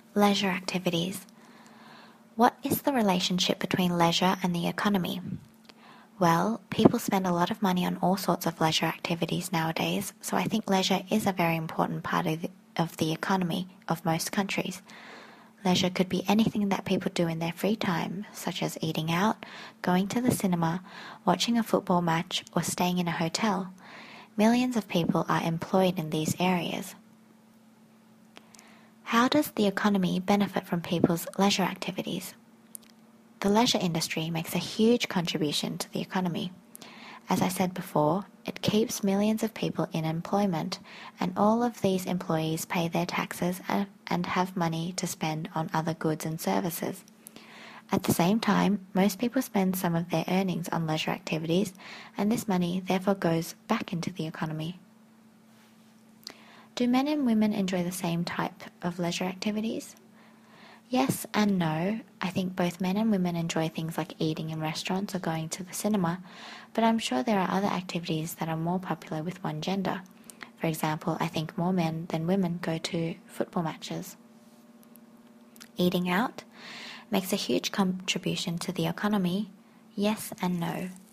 Leisure activities. What is the relationship between leisure and the economy? Well, people spend a lot of money on all sorts of leisure activities nowadays, so I think leisure is a very important part of the economy of most countries. Leisure could be anything that people do in their free time, such as eating out, going to the cinema, watching a football match, or staying in a hotel. Millions of people are employed in these areas. How does the economy benefit from people's leisure activities? The leisure industry makes a huge contribution to the economy. As I said before, it keeps millions of people in employment, and all of these employees pay their taxes and have money to spend on other goods and services. At the same time, most people spend some of their earnings on leisure activities, and this money therefore goes back into the economy. Do men and women enjoy the same type of leisure activities? Yes and no. I think both men and women enjoy things like eating in restaurants or going to the cinema, but I'm sure there are other activities that are more popular with one gender. For example, I think more men than women go to football matches. Eating out makes a huge contribution to the economy. Yes and no.